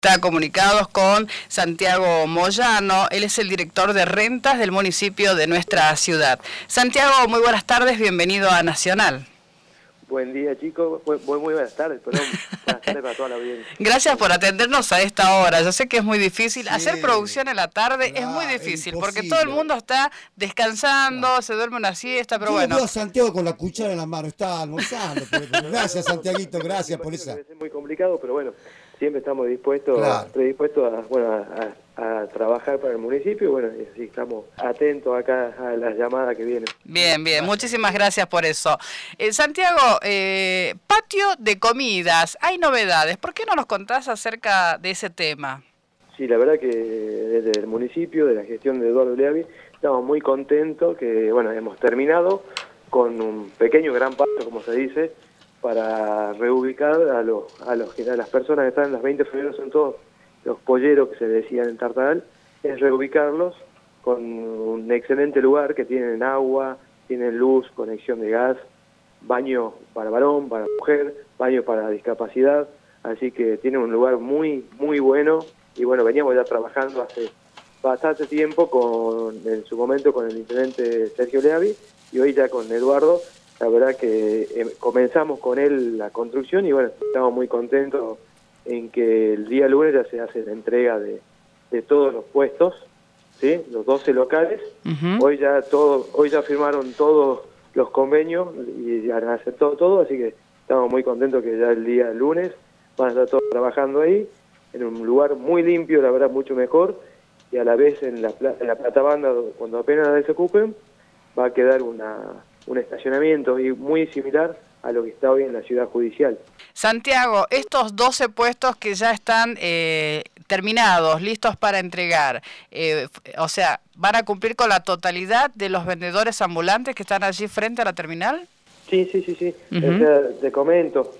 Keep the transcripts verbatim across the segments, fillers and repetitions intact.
Está comunicados con Santiago Moyano, él es el director de rentas del municipio de nuestra ciudad. Santiago, muy buenas tardes, bienvenido a Nacional. Buen día, chicos. Muy, muy buenas tardes, perdón. Buenas tardes para toda la audiencia. Gracias por atendernos a esta hora. Yo sé que es muy difícil. Sí. Hacer producción en la tarde Ah, es muy difícil, es porque todo el mundo está descansando, ah. se duerme una siesta, pero Yo bueno. Yo veo a Santiago con la cuchara en la mano, está almorzando. Pero, pero gracias, Santiaguito, gracias por esa. Es muy complicado, pero bueno, siempre estamos dispuestos, claro. predispuestos a, bueno, a, a, a trabajar para el municipio, y bueno, y así estamos atentos acá a las llamadas que vienen. Bien, bien, muchísimas gracias por eso. Eh, Santiago, eh, patio de comidas, hay novedades, ¿por qué no nos contás acerca de ese tema? Sí, la verdad que desde el municipio, de la gestión de Eduardo Leavi, estamos muy contentos que, bueno, hemos terminado con un pequeño gran paso, como se dice, para reubicar a, los, a, los, a las personas que están en las veinte de febrero, son todos los polleros que se decían en Tartagal, es reubicarlos con un excelente lugar que tienen agua, tienen luz, conexión de gas, baño para varón, para mujer, baño para discapacidad, así que tienen un lugar muy, muy bueno, y bueno, veníamos ya trabajando hace bastante tiempo con, en su momento con el intendente Sergio Leavi, y hoy ya con Eduardo. La verdad que eh, comenzamos con él la construcción y bueno, estamos muy contentos en que el día lunes ya se hace la entrega de, de todos los puestos, ¿sí? Los doce locales. Uh-huh. Hoy ya todo, hoy ya firmaron todos los convenios y ya han aceptado todo, así que estamos muy contentos que ya el día lunes van a estar todos trabajando ahí, en un lugar muy limpio, la verdad mucho mejor, y a la vez en la, en la plata banda, cuando apenas la desocupen, va a quedar una... un estacionamiento y muy similar a lo que está hoy en la ciudad judicial. Santiago, estos doce puestos que ya están eh, terminados, listos para entregar, eh, o sea, ¿van a cumplir con la totalidad de los vendedores ambulantes que están allí frente a la terminal? Sí, sí, sí, sí. Uh-huh. O sea, te comento,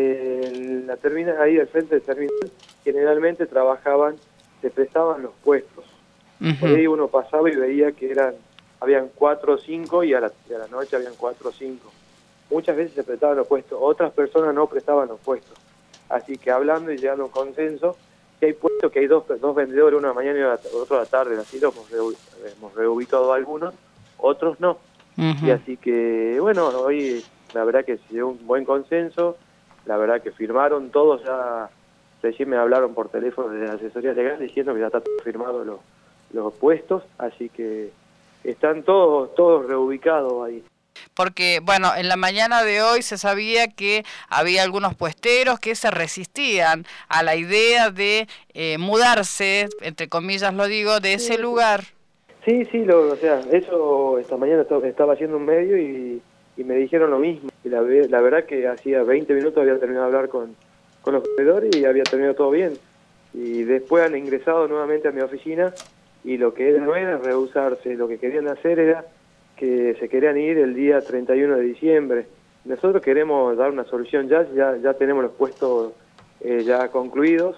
eh, la terminal, ahí al frente del terminal, generalmente trabajaban, se prestaban los puestos. Uh-huh. Por ahí uno pasaba y veía que eran habían cuatro o cinco y a la, y a la noche habían cuatro o cinco. Muchas veces se prestaban los puestos, otras personas no prestaban los puestos. Así que hablando y llegando a un consenso, que hay puestos que hay dos, dos vendedores, uno a la mañana y otro a la tarde, así lo hemos, reu, hemos reubicado algunos, otros no. Uh-huh. Y así que, bueno, hoy la verdad que se llegó un buen consenso, la verdad que firmaron todos, ya recién me hablaron por teléfono de la asesoría legal diciendo que ya está firmado los, los puestos, así que están todos todos reubicados ahí. Porque, bueno, en la mañana de hoy se sabía que había algunos puesteros que se resistían a la idea de eh, mudarse, entre comillas lo digo, de ese sí, lugar. Sí, sí, lo, o sea, eso esta mañana estaba haciendo un medio y, y me dijeron lo mismo. Y la, la verdad que hacía veinte minutos había terminado de hablar con, con los vendedores y había terminado todo bien. Y después han ingresado nuevamente a mi oficina y lo que no era rehusarse, lo que querían hacer era que se querían ir el día treinta y uno de diciembre. Nosotros queremos dar una solución ya, ya, ya tenemos los puestos eh, ya concluidos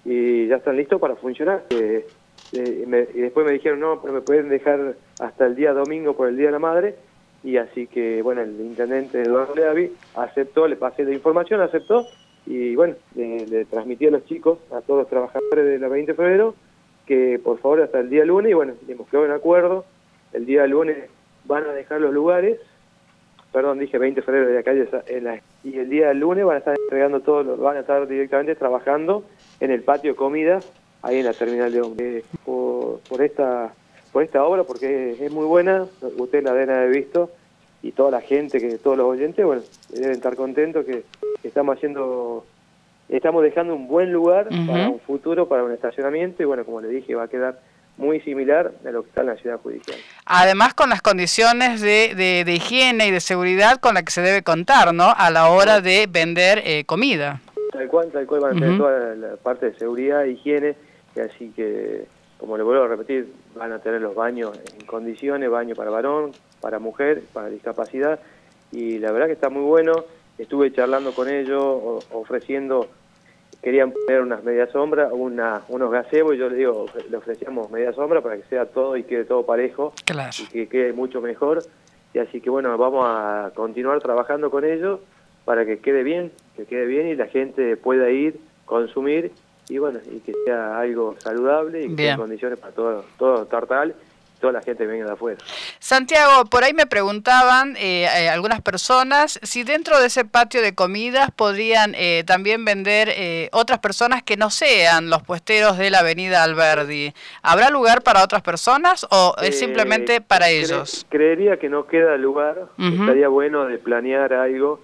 y ya están listos para funcionar. Eh, eh, me, y después me dijeron, no, pero me pueden dejar hasta el día domingo por el Día de la Madre, y así que, bueno, el intendente Eduardo Leavi aceptó, le pasé la información, aceptó, y bueno, le, le transmití a los chicos, a todos los trabajadores de la veinte de febrero, que por favor hasta el día lunes, y bueno, hemos quedado en acuerdo, el día lunes van a dejar los lugares, perdón, dije veinte de febrero de la calle, en la, y el día lunes van a estar entregando todo, van a estar directamente trabajando en el patio de comidas, ahí en la terminal de Hombre, por, por esta por esta obra, porque es, es muy buena, ustedes la deben haber visto, y toda la gente, que todos los oyentes, bueno, deben estar contentos que, que estamos haciendo... Estamos dejando un buen lugar uh-huh. para un futuro, para un estacionamiento, y bueno, como le dije, va a quedar muy similar a lo que está en la ciudad judicial. Además, con las condiciones de, de, de higiene y de seguridad con las que se debe contar, ¿no?, a la hora de vender eh, comida. Tal cual, tal cual, van a tener uh-huh. toda la, la parte de seguridad, higiene, y así que, como le vuelvo a repetir, van a tener los baños en condiciones, baño para varón, para mujer, para discapacidad, y la verdad que está muy bueno. Estuve charlando con ellos, ofreciendo, querían poner unas medias sombras, una, unos gazebos, y yo les digo, le ofrecíamos media sombra para que sea todo y quede todo parejo, claro, y que quede mucho mejor. Y así que bueno, vamos a continuar trabajando con ellos para que quede bien, que quede bien y la gente pueda ir, consumir y bueno, y que sea algo saludable y que tenga condiciones para todo, todo Tartagal, toda la gente que venga de afuera. Santiago, por ahí me preguntaban eh, eh, algunas personas si dentro de ese patio de comidas podrían eh, también vender eh, otras personas que no sean los puesteros de la avenida Alberdi. ¿Habrá lugar para otras personas o es eh, simplemente para cre ellos? Creería que no queda lugar. Uh-huh. Estaría bueno de planear algo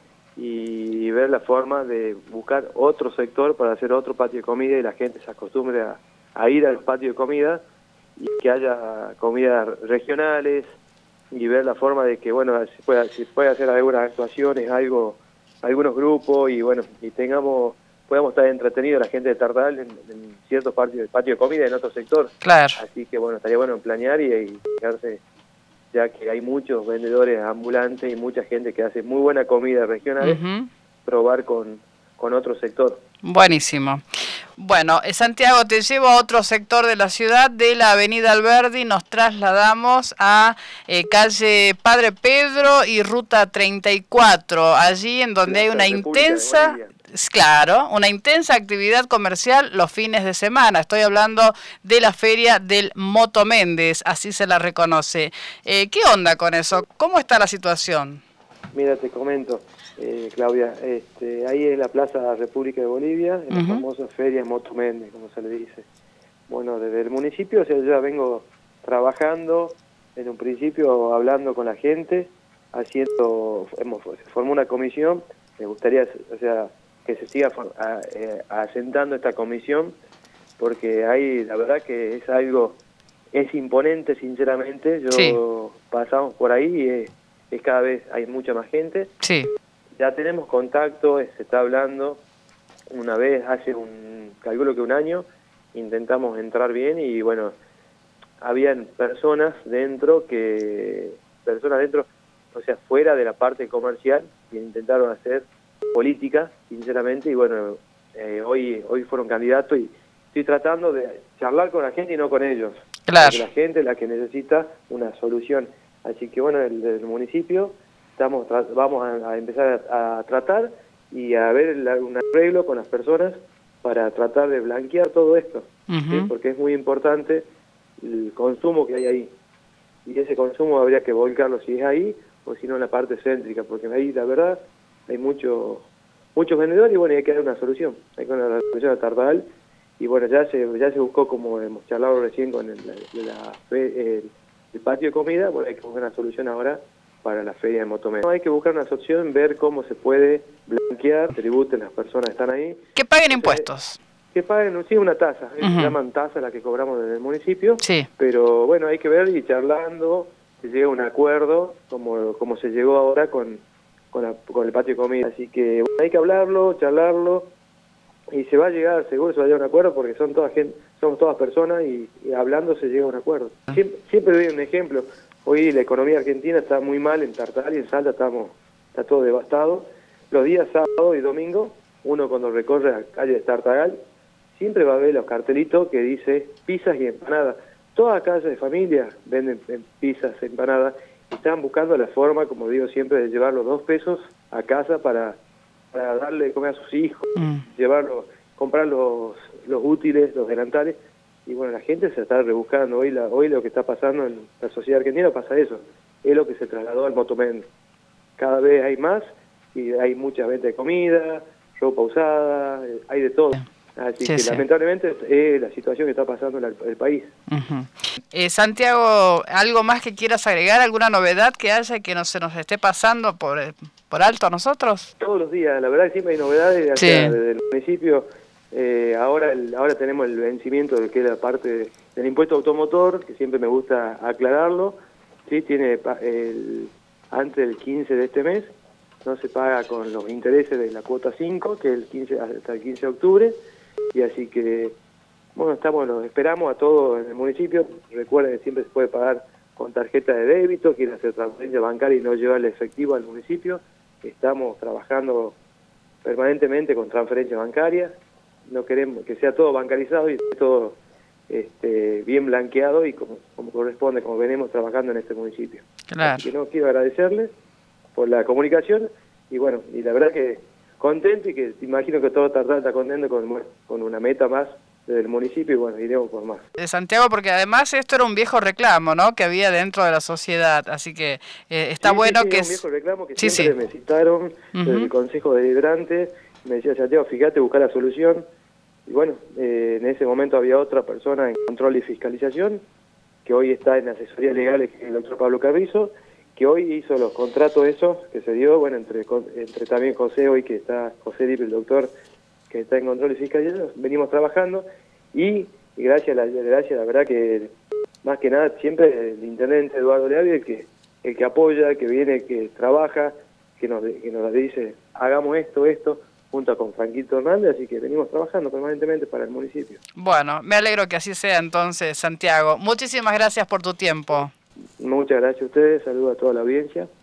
y ver la forma de buscar otro sector para hacer otro patio de comida y la gente se acostumbre a, a ir al patio de comida y que haya comidas regionales y ver la forma de que, bueno, se pueda, se pueda hacer algunas actuaciones, algo, algunos grupos y, bueno, y tengamos, podamos estar entretenidos la gente de Tartagal en, en ciertos patios, patio de comida en otro sector. Claro. Así que, bueno, estaría bueno planear y, y fijarse, ya que hay muchos vendedores ambulantes y mucha gente que hace muy buena comida regional, uh-huh. probar con, con otro sector. Buenísimo. Bueno, Santiago, te llevo a otro sector de la ciudad, de la avenida Alberdi, nos trasladamos a eh, calle Padre Pedro y ruta treinta y cuatro, allí en donde hay una intensa, claro, una intensa actividad comercial los fines de semana. Estoy hablando de la feria del Moto Méndez, así se la reconoce. Eh, ¿Qué onda con eso? ¿Cómo está la situación? Mira, te comento. Eh, Claudia, este, ahí es la Plaza República de Bolivia, en uh-huh. la famosa feria Moto Méndez, como se le dice. Bueno, desde el municipio, o sea, yo ya vengo trabajando, en un principio hablando con la gente, haciendo, hemos, se formó una comisión, me gustaría, o sea, que se siga a, eh, asentando esta comisión, porque ahí la verdad que es algo, es imponente, sinceramente, yo sí. pasamos por ahí y es, es cada vez hay mucha más gente. Sí. Ya tenemos contacto, se está hablando. Una vez, hace un, calculo que un año, intentamos entrar bien y bueno, habían personas dentro que, personas dentro, o sea, fuera de la parte comercial, que intentaron hacer política, sinceramente, y bueno, eh, hoy, hoy fueron candidatos y estoy tratando de charlar con la gente y no con ellos. Claro. Porque la gente es la que necesita una solución. Así que bueno, el, el municipio... Estamos vamos a, a empezar a, a tratar y a ver la, un arreglo con las personas para tratar de blanquear todo esto, uh-huh. ¿sí? Porque es muy importante el consumo que hay ahí. Y ese consumo habría que volcarlo si es ahí o si no en la parte céntrica, porque ahí la verdad hay mucho, muchos vendedores y bueno, hay que dar una solución. Hay que dar una solución a Tartagal y bueno, ya se ya se buscó, como hemos charlado recién con el, la, la, el, el patio de comida, bueno, hay que buscar una solución ahora para la feria de Moto Méndez. No, hay que buscar una solución, ver cómo se puede blanquear, tributen las personas que están ahí. Que paguen impuestos. Que paguen, sí, una tasa. Uh-huh. Se llaman tasa la que cobramos desde el municipio. Sí. Pero bueno, hay que ver y charlando, se llega a un acuerdo, como, como se llegó ahora con, con, la, con el patio de comida. Así que bueno, hay que hablarlo, charlarlo, y se va a llegar, seguro se va a llegar a un acuerdo, porque son todas gente, somos todas personas y, y hablando se llega a un acuerdo. Siempre, siempre doy un ejemplo. Hoy la economía argentina está muy mal en Tartagal y en Salta estamos, está todo devastado. Los días sábado y domingo, uno cuando recorre la calle de Tartagal, siempre va a ver los cartelitos que dice pizzas y empanadas. Todas las casas de familia venden pizzas, empanadas, y están buscando la forma, como digo siempre, de llevar los dos pesos a casa para, para darle de comer a sus hijos, mm. llevarlos, comprar los, los útiles, los delantales. Y bueno, la gente se está rebuscando. Hoy la, hoy lo que está pasando en la sociedad argentina pasa eso. Es lo que se trasladó al Moto Méndez. Cada vez hay más y hay mucha venta de comida, ropa usada, hay de todo. Así sí, que sí. lamentablemente es la situación que está pasando en el, el país. Uh-huh. eh, Santiago, ¿algo más que quieras agregar? ¿Alguna novedad que haya que no se nos esté pasando por, por alto a nosotros? Todos los días, la verdad que siempre hay novedades sí. acá, desde el municipio. Eh, ahora el, ahora tenemos el vencimiento de que es la parte de, del impuesto automotor, que siempre me gusta aclararlo. Sí, tiene el, antes del quince de este mes, no se paga con los intereses de la cuota cinco, que es el quince, hasta el quince de octubre. Y así que, bueno, estamos, los esperamos a todos en el municipio. Recuerden que siempre se puede pagar con tarjeta de débito, quieren hacer transferencia bancaria y no llevarle efectivo al municipio. Estamos trabajando permanentemente con transferencia bancaria. No queremos que sea todo bancarizado y todo este, bien blanqueado y como, como corresponde, como venimos trabajando en este municipio. Claro. Así que no, quiero agradecerles por la comunicación y bueno, y la verdad que contento y que imagino que todo Tartagal está contento con, con una meta más del municipio y bueno, iremos por más. De Santiago, porque además esto era un viejo reclamo, ¿no?, que había dentro de la sociedad, así que eh, está sí, bueno sí, sí, que... es un viejo reclamo que sí, siempre sí. me citaron Uh-huh. desde el Consejo Deliberante, me decía Santiago, fíjate, buscar la solución, y bueno, eh, en ese momento había otra persona en control y fiscalización, que hoy está en asesoría legal, que es el doctor Pablo Carrizo, que hoy hizo los contratos esos que se dio, bueno, entre entre también José, hoy que está José Dip, el doctor, que está en control y fiscalización, venimos trabajando, y, y gracias, la, gracias, la verdad que, más que nada, siempre el intendente Eduardo Leavi, el que, el que apoya, el que viene, que trabaja, que nos, que nos dice, hagamos esto, esto, junto con Franquito Hernández, así que venimos trabajando permanentemente para el municipio. Bueno, me alegro que así sea entonces, Santiago. Muchísimas gracias por tu tiempo. Muchas gracias a ustedes, saludos a toda la audiencia.